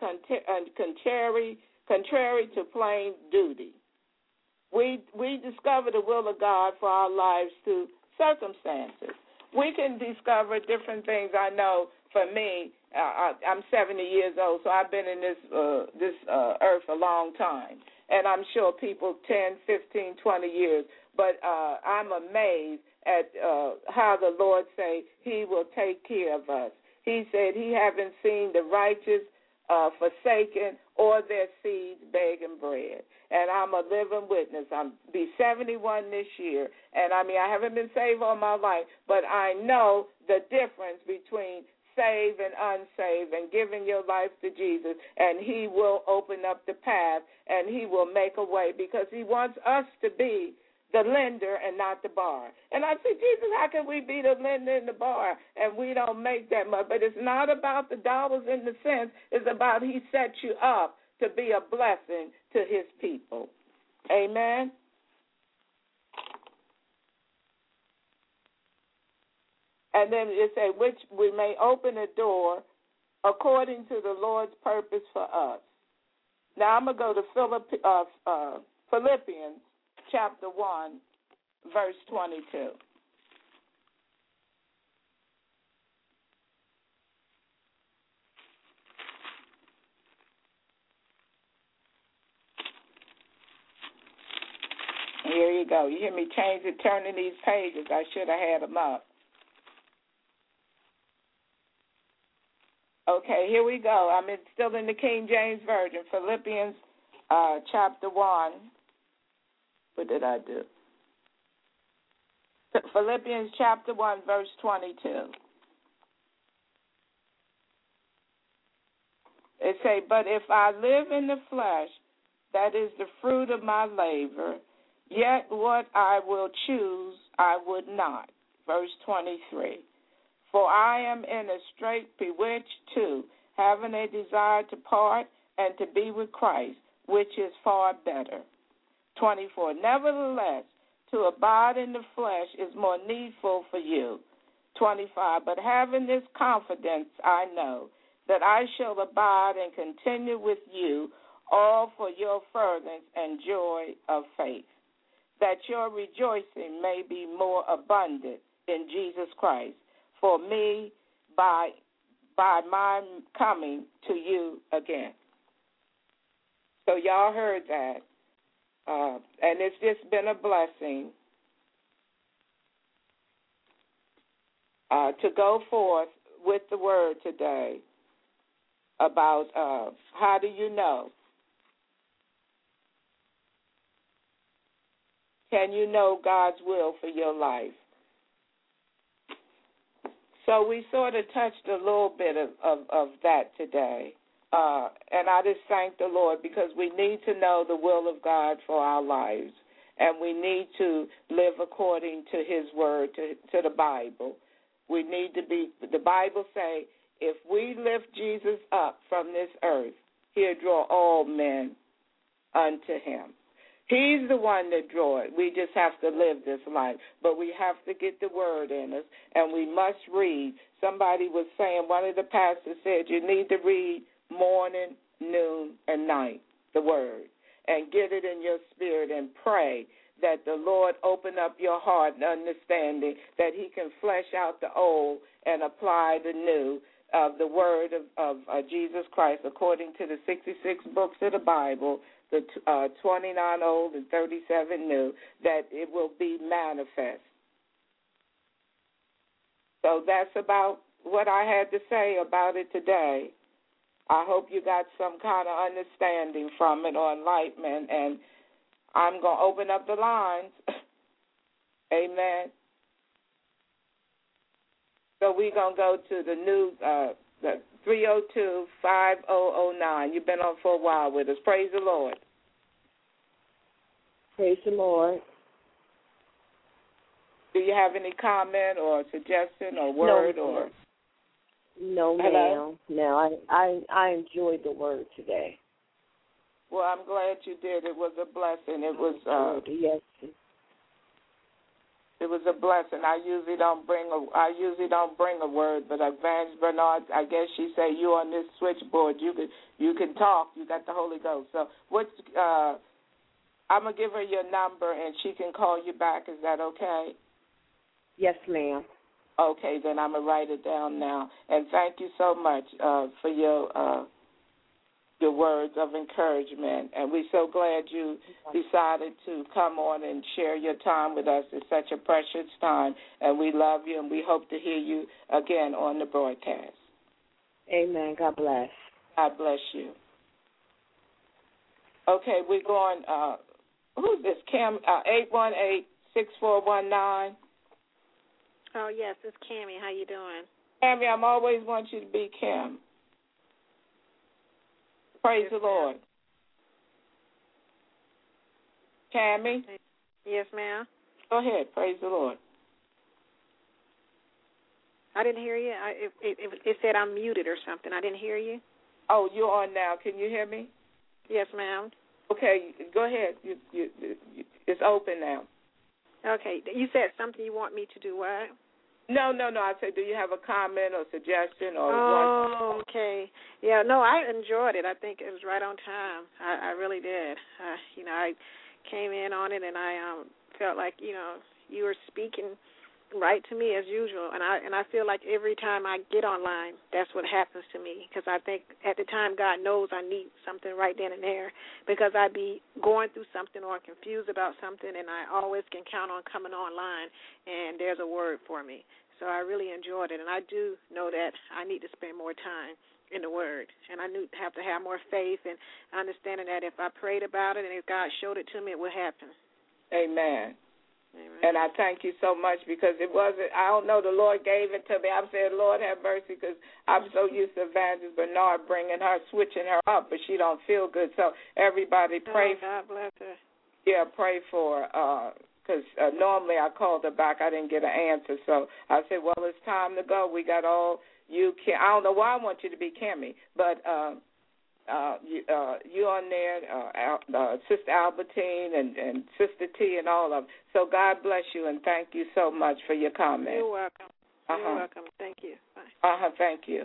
C: contrary, contrary to plain duty. We, we discover the will of God for our lives through circumstances. We can discover different things. I know for me, uh, I, I'm seventy years old, so I've been in this, uh, this uh, earth a long time. And I'm sure people ten, fifteen, twenty years. But uh, I'm amazed at uh, how the Lord say he will take care of us. He said he haven't seen the righteous uh, forsaken or their seeds begging bread. And I'm a living witness. I'm be seventy-one this year. And, I mean, I haven't been saved all my life, but I know the difference between saved and unsaved and giving your life to Jesus, and he will open up the path, and he will make a way, because he wants us to be the lender and not the borrower. And I say, Jesus, how can we be the lender and the borrower, and we don't make that much? But it's not about the dollars and the cents. It's about he set you up to be a blessing to his people. Amen? And then it says, which we may open a door according to the Lord's purpose for us. Now I'm going to go to Philipp, uh, uh, Philippians chapter one, verse twenty-two. go. You hear me change it, turning these pages. I should have had them up. Okay, here we go. I'm in, still in the King James Version, Philippians uh, chapter one. What did I do? Philippians chapter one, verse twenty-two. It say, but if I live in the flesh, that is the fruit of my labor, yet what I will choose I would not. Verse twenty-three. For I am in a strait bewitched too, having a desire to part and to be with Christ, which is far better. twenty-four. Nevertheless, to abide in the flesh is more needful for you. twenty-five. But having this confidence, I know that I shall abide and continue with you, all for your furtherance and joy of faith, that your rejoicing may be more abundant in Jesus Christ, for me by by my coming to you again. So y'all heard that. Uh, and it's just been a blessing uh, to go forth with the word today about uh, how do you know? Can you know God's will for your life? So we sort of touched a little bit of, of, of that today. Uh, and I just thank the Lord because we need to know the will of God for our lives. And we need to live according to his word, to, to the Bible. We need to be, the Bible say, if we lift Jesus up from this earth, he'll draw all men unto him. He's the one that draw it. We just have to live this life. But we have to get the word in us, and we must read. Somebody was saying, one of the pastors said, you need to read morning, noon, and night, the word, and get it in your spirit and pray that the Lord open up your heart and understanding that he can flesh out the old and apply the new of the word of, of uh, Jesus Christ according to the sixty-six books of the Bible, the uh, twenty-nine old and thirty-seven new, that it will be manifest. So that's about what I had to say about it today. I hope you got some kind of understanding from it or enlightenment, and I'm going to open up the lines. Amen. So we're going to go to the new uh, the three oh two, five oh oh nine. You've been on for a while with us. Praise the Lord.
A: Praise the Lord.
C: Do you have any comment or suggestion or word
A: no,
C: or?
A: No, ma'am. No, I, I I enjoyed the word today.
C: Well, I'm glad you did. It was a blessing. It was. Uh,
A: yes.
C: It was a blessing. I usually don't bring a. I usually don't bring a word, but Evangelist Bernard, I guess she say you on this switchboard. You can you can talk. You got the Holy Ghost. So what's? Uh, I'm gonna give her your number and she can call you back. Is that okay?
A: Yes, ma'am.
C: Okay, then I'm going to write it down now. And thank you so much uh, for your uh, your words of encouragement. And we're so glad you decided to come on and share your time with us. It's such a precious time, and we love you, and we hope to hear you again on the broadcast.
A: Amen. God bless.
C: God bless you. Okay, we're going, uh, who's this, Cam, uh, eight one eight, six four one nine.
E: Oh, yes, it's Cammie. How you doing?
C: Cammie, I'm always want you to be Kim. Praise yes, the Lord. Cammie?
E: Yes, ma'am.
C: Go ahead. Praise the Lord.
E: I didn't hear you. I, it, it, it said I'm muted or something. I didn't hear you.
C: Oh, you're on now. Can you hear me?
E: Yes, ma'am.
C: Okay, go ahead. You, you, you, it's open now.
E: Okay. You said something you want me to do what?
C: No, no, no. I said, do you have a comment or suggestion or?
E: Oh, one? Okay. Yeah. No, I enjoyed it. I think it was right on time. I, I really did. Uh, you know, I came in on it and I um, felt like you know you were speaking right to me as usual, and I and I feel like every time I get online, that's what happens to me, because I think at the time God knows I need something right then and there, because I be going through something or confused about something, and I always can count on coming online, and there's a word for me. So I really enjoyed it, and I do know that I need to spend more time in the Word, and I knew have to have more faith and understanding that if I prayed about it and if God showed it to me, it would happen.
C: Amen.
E: Amen.
C: And I thank you so much, because it wasn't, I don't know, the Lord gave it to me. I'm saying, Lord have mercy, because I'm so used to Evangelist Bernard bringing her, switching her up, but she don't feel good. So everybody pray.
E: Oh, God bless her.
C: Yeah, pray for her, because uh, uh, normally I called her back. I didn't get an answer. So I said, well, it's time to go. We got all you can. I don't know why I want you to be Kimmy, but uh, Uh, you, uh, you on there, uh, Al, uh, Sister Albertine and, and Sister T and all of them. So God bless you, and thank you so much for your comment.
E: You're welcome.
C: Uh-huh.
E: You're welcome. Thank you. Bye.
C: Uh-huh, thank you.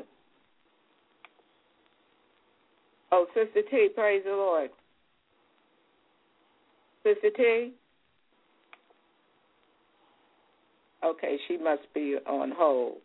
C: Oh, Sister T, praise the Lord. Sister T? Okay, she must be on hold.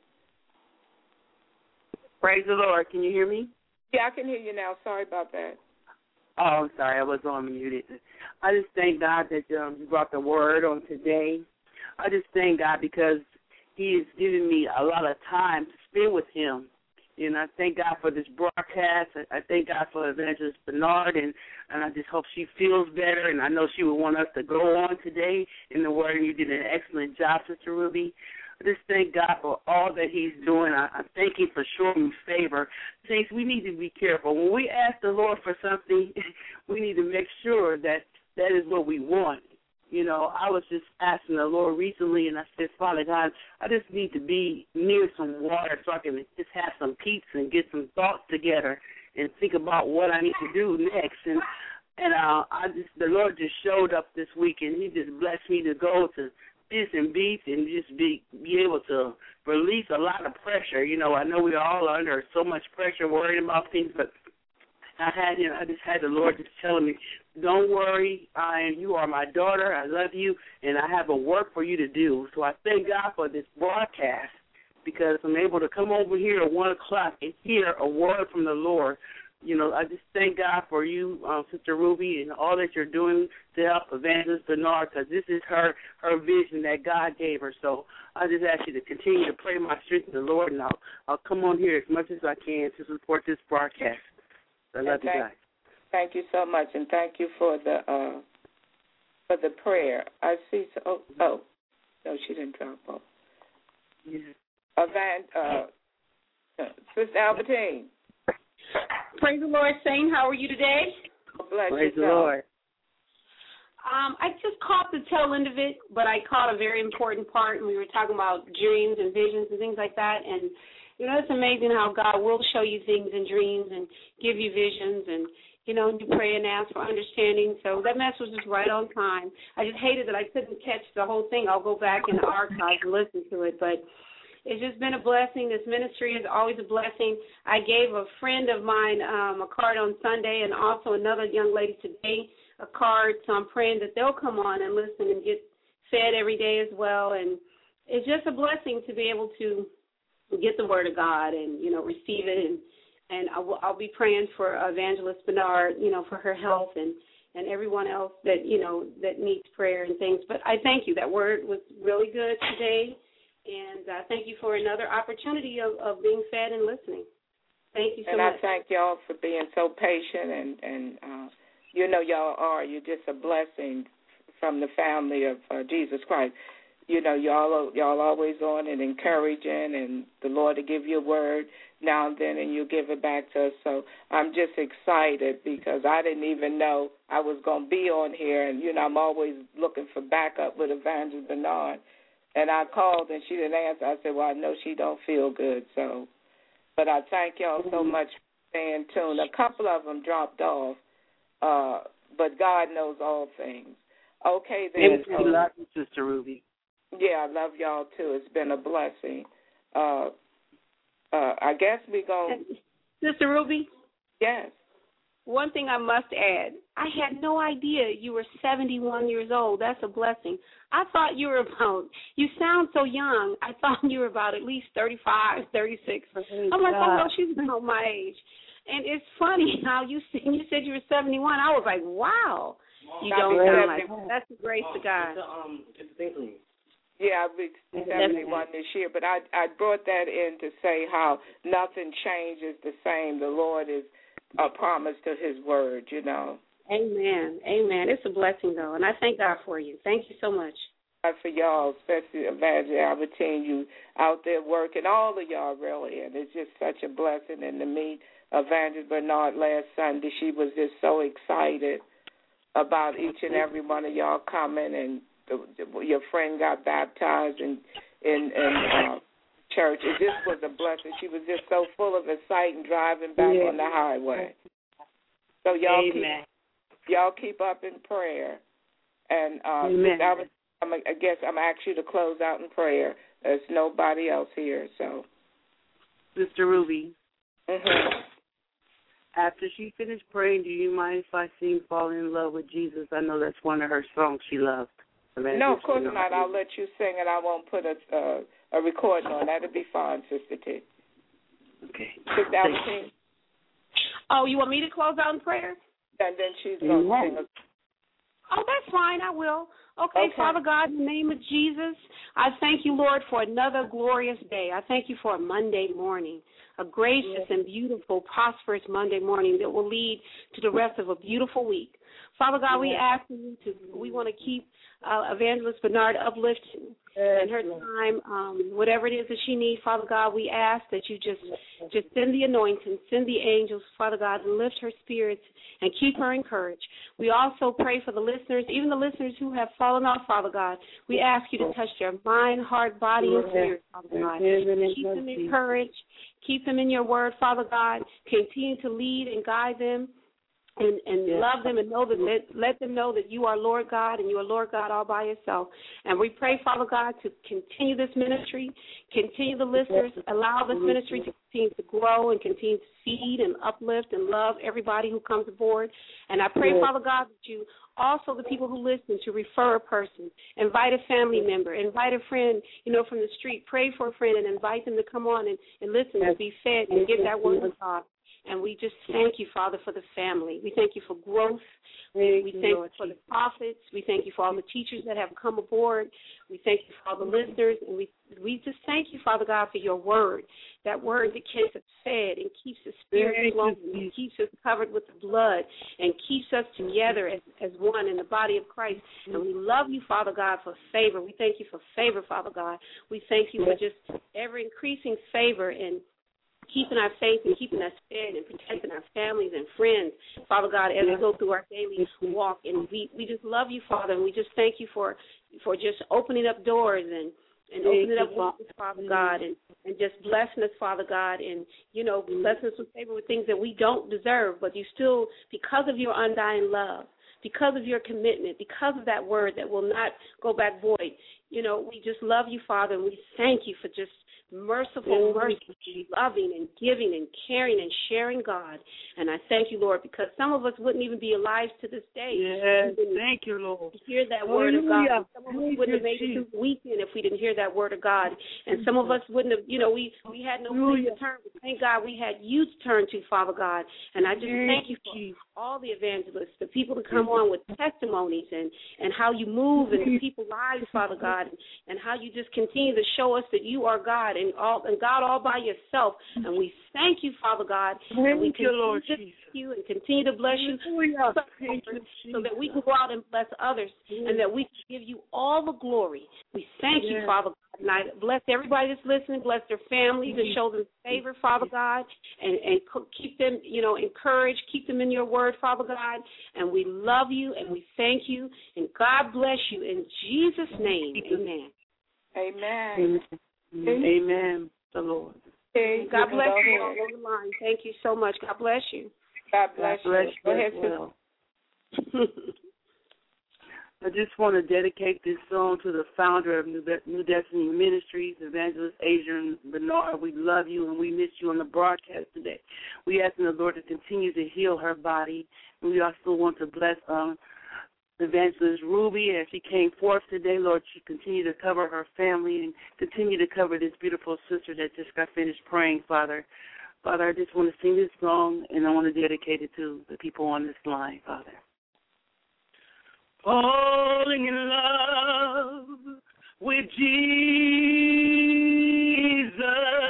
D: Praise the Lord. Can you hear me?
C: Yeah, I can hear you now. Sorry about that.
D: Oh, I'm sorry. I was on muted. I just thank God that um, you brought the word on today. I just thank God because he has given me a lot of time to spend with him. And I thank God for this broadcast. I thank God for Evangelist Bernard, and, and I just hope she feels better. And I know she would want us to go on today in the word, and you did an excellent job, Sister Ruby. I just thank God for all that he's doing. I, I thank him for showing me favor. Saints, we need to be careful. When we ask the Lord for something, we need to make sure that that is what we want. You know, I was just asking the Lord recently, and I said, Father God, I just need to be near some water so I can just have some peace and get some thoughts together and think about what I need to do next. And and uh, I just the Lord just showed up this week, and he just blessed me to go to this and beats and just be be able to release a lot of pressure. You know, I know we're all under so much pressure worrying about things, but I had you know, I just had the Lord just telling me, don't worry, I am you are my daughter, I love you, and I have a work for you to do. So I thank God for this broadcast, because I'm able to come over here at one o'clock and hear a word from the Lord. You know, I just thank God for you, um, Sister Ruby, and all that you're doing to help Evangelist Bernard, because this is her, her vision that God gave her. So I just ask you to continue to pray my strength in the Lord, and I'll, I'll come on here as much as I can to support this broadcast. I love you guys.
C: Thank you so much, and thank you for the uh, for the prayer. I see. So, oh, oh, no, she didn't drop off.
D: Yeah.
C: Evan, uh, Sister Albertine.
F: Praise the Lord, Saint. How are you today?
C: Bless
D: Praise
C: yourself.
D: the Lord.
F: Um, I just caught the tail end of it, but I caught a very important part, and we were talking about dreams and visions and things like that. And, you know, it's amazing how God will show you things in dreams and give you visions, and, you know, you pray and ask for understanding. So that message was just right on time. I just hated that I couldn't catch the whole thing. I'll go back in the archives and listen to it, but it's just been a blessing. This ministry is always a blessing. I gave a friend of mine um, a card on Sunday, and also another young lady today a card, so I'm praying that they'll come on and listen and get fed every day as well. And it's just a blessing to be able to get the word of God and, you know, receive it. And, and I'll, I'll be praying for Evangelist Bernard, you know, for her health, and, and everyone else that, you know, that needs prayer and things. But I thank you. That word was really good today. And uh, thank you for another opportunity of, of being fed and listening. Thank you so
C: and
F: much.
C: And I thank y'all for being so patient, and, and uh, you know y'all are. You're just a blessing from the family of uh, Jesus Christ. You know, y'all y'all always on and encouraging, and the Lord will give you a word now and then, and you give it back to us. So I'm just excited, because I didn't even know I was going to be on here, and, you know, I'm always looking for backup with Evangelist Bernard. And I called, and she didn't answer. I said, well, I know she don't feel good. So, but I thank y'all so much for staying tuned. A couple of them dropped off, uh, but God knows all things. Okay, then.
D: We love you, Sister Ruby.
C: Yeah, I love y'all, too. It's been a blessing. Uh, uh, I guess we're going to...
F: Sister Ruby?
C: Yes.
F: One thing I must add, I had no idea you were seventy-one years old. That's a blessing. I thought you were about, you sound so young. I thought you were about at least thirty-five, thirty-six. I'm like, oh, well, she's about my age. And it's funny how you said, you said you were seventy-one. I was like, wow. You don't sound like that. That's the grace of God.
C: Yeah, I reached seventy-one this year, but I I brought that in to say how nothing changes the same. The Lord is a promise to His word, you know.
F: Amen. Amen. It's a blessing, though, and I thank God for you. Thank you so much.
C: For y'all, especially Evangelist Albertine, you out there working, all of y'all really, and it's just such a blessing. And to meet Evangelist Bernard last Sunday, she was just so excited about each and every one of y'all coming, and the, the, your friend got baptized in in, in uh, church. It just was a blessing. She was just so full of excitement driving back yeah. on the highway. So y'all Amen. keep y'all keep up in prayer, and uh, I, was, I'm, I guess I'm gonna ask you to close out in prayer. There's nobody else here, so.
D: Sister Ruby.
C: Mm-hmm.
D: After she finished praying, do you mind if I sing "Falling in Love with Jesus"? I know that's one of her songs she loved.
C: No, of course not. I'll let you sing, and I won't put a uh, a recording on. That'll be fine, Sister T.
D: Okay.
C: Sister Albertine.
F: Oh, you want me to close out in prayer?
C: And then she's going to sing. A-
F: oh, that's fine. I will. Okay, okay, Father God, in the name of Jesus, I thank you, Lord, for another glorious day. I thank you for a Monday morning, a gracious yes. and beautiful, prosperous Monday morning that will lead to the rest of a beautiful week. Father God, yes. we ask you to, we want to keep uh, Evangelist Bernard uplifted yes. in her time, um, whatever it is that she needs, Father God, we ask that you just, yes. just send the anointing, send the angels, Father God, and lift her spirits and keep her encouraged. We also pray for the listeners, even the listeners who have fallen off, Father God. We ask you to touch their mind, heart, body, and spirit, Father God. Keep them encouraged. Keep them in your word, Father God. Continue to lead and guide them. And, and yes. love them and know that let, let them know that you are Lord God and you are Lord God all by yourself. And we pray, Father God, to continue this ministry, continue the listeners, allow this ministry to continue to grow and continue to feed and uplift and love everybody who comes aboard. And I pray, yes. Father God, that you also the people who listen to refer a person, invite a family member, invite a friend, you know, from the street, pray for a friend and invite them to come on and, and listen and be fed and get that word of God. And we just thank you, Father, for the family. We thank you for growth. Thank we thank you, you for the prophets. We thank you for all the teachers that have come aboard. We thank you for all the listeners. And we we just thank you, Father God, for your word, that word that keeps us fed and keeps the spirit flowing and keeps us covered with the blood and keeps us together as, as one in the body of Christ. And we love you, Father God, for favor. We thank you for favor, Father God. We thank you for just ever-increasing favor and keeping our faith and keeping us fed and protecting our families and friends, Father God, as we go through our daily walk. And we, we just love you, Father, and we just thank you for for just opening up doors and, and opening up windows, Father God, and, and just blessing us, Father God, and, you know, blessing us with favor with things that we don't deserve, but you still, because of your undying love, because of your commitment, because of that word that will not go back void, you know, we just love you, Father, and we thank you for just merciful, merciful, loving and giving and caring and sharing God. And I thank you, Lord, because some of us wouldn't even be alive to this day.
D: Yes, thank you, Lord.
F: To hear that word of God. Some of us wouldn't have made it through the weekend if we didn't hear that word of God. And some of us wouldn't have, you know, we, we had no place to turn. But thank God we had you to turn to, Father God. And I just thank you for all the evangelists, the people that come on with testimonies and, and how you move in people's lives, Father God, and, and how you just continue to show us that you are God. And all and God all by yourself, and we thank you, Father God,
D: thank
F: and we
D: you, Lord
F: to
D: Jesus.
F: you and continue to bless you,
D: Hallelujah.
F: so, so that we can go out and bless others, and that we can give you all the glory. We thank yes. you, Father God, and I bless everybody that's listening, bless their families, and show them favor, Father God, and and keep them, you know, encouraged, keep them in your word, Father God, and we love you and we thank you, and God bless you in Jesus' name, amen.
C: Amen.
D: Amen. Amen. The Lord.
C: Okay,
F: God bless you all over the line. Thank you so much. God bless you.
C: God bless, God bless you. Go ahead,
D: well. I just want to dedicate this song to the founder of New, Be- New Destiny Ministries, Evangelist Adrian Bernard. We love you and we miss you on the broadcast today. We ask the Lord to continue to heal her body. We also want to bless um, Evangelist Ruby as she came forth today. Lord, she continue to cover her family and continue to cover this beautiful sister that just got finished praying, Father. Father, I just want to sing this song, and I want to dedicate it to the people on this line, Father. Falling in love with Jesus,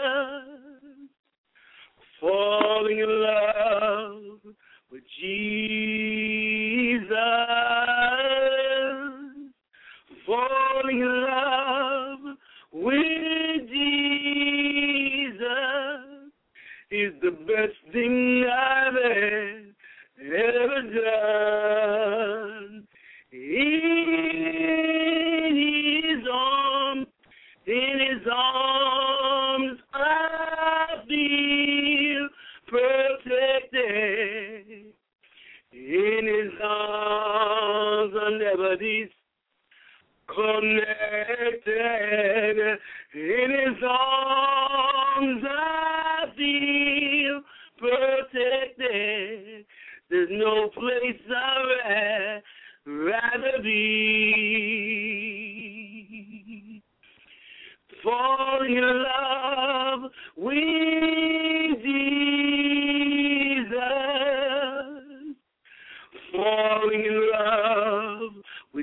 D: falling in love with Jesus, falling in love with Jesus is the best thing I've ever done. In his arms, in his arms, I feel protected. In his arms, I'll never disconnected. In his arms, I feel protected. There's no place I'd rather be. Falling in love with Jesus. Falling in love with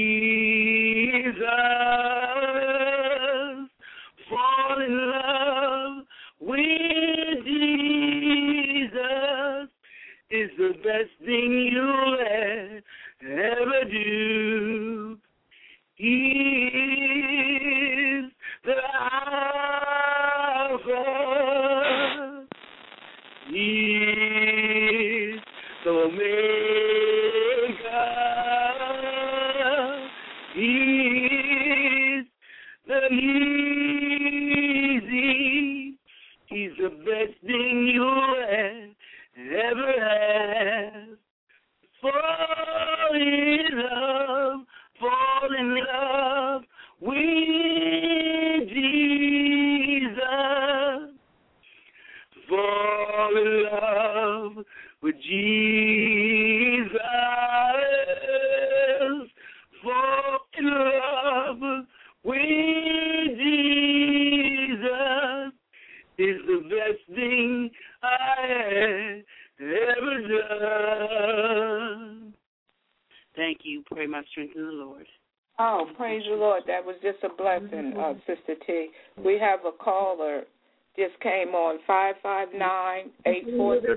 D: Jesus. Falling in love with Jesus is the best thing you'll ever do. He is the Alpha. He is the Omega. He is the easy. He's the best thing you'll ever have. Fall in love, fall in love with Jesus. Fall in love with Jesus. Fall in love with Jesus is the best thing I ever done. Thank you. Pray my strength in the Lord.
C: Oh, praise the Lord. That was just a blessing, uh, Sister T. We have a caller just came on, five five nine, eight four six.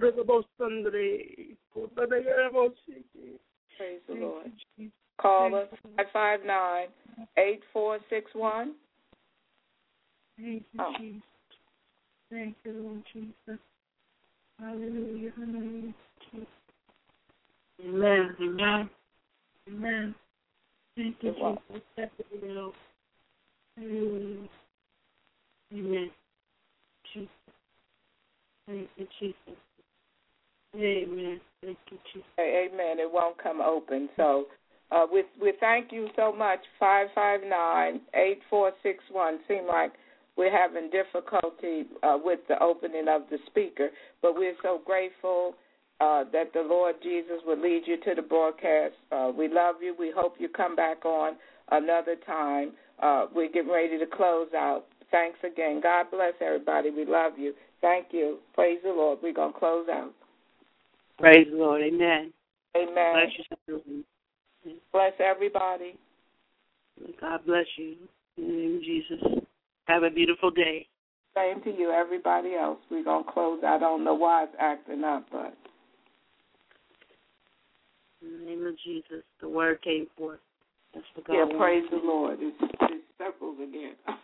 C: Praise the Lord. Caller, five five nine, eight four six one.
D: Thank you,
C: oh.
D: Jesus. Thank you, Lord Jesus. Hallelujah. Hallelujah. Amen. Amen. Amen. Thank you, Jesus. Thank you, Lord. Hallelujah. Amen. Jesus. Thank you, Jesus. Amen. Thank you, Jesus.
C: Amen. It won't come open. So uh, we we thank you so much. Five five nine eight four six one. Seem like we're having difficulty uh, with the opening of the speaker, but we're so grateful uh, that the Lord Jesus will lead you to the broadcast. Uh, we love you. We hope you come back on another time. Uh, we're getting ready to close out. Thanks again. God bless everybody. We love you. Thank you. Praise the Lord. We're going to close out.
D: Praise the Lord. Amen.
C: Amen.
D: Bless you.
C: Bless everybody.
D: God bless you. In the name of Jesus. Have a beautiful day.
C: Same to you, everybody else. We're going to close. I don't know why it's acting up, but.
D: In the name of Jesus, the word came forth. That's what God
C: yeah,
D: wants.
C: praise the Lord. It's, it circles again.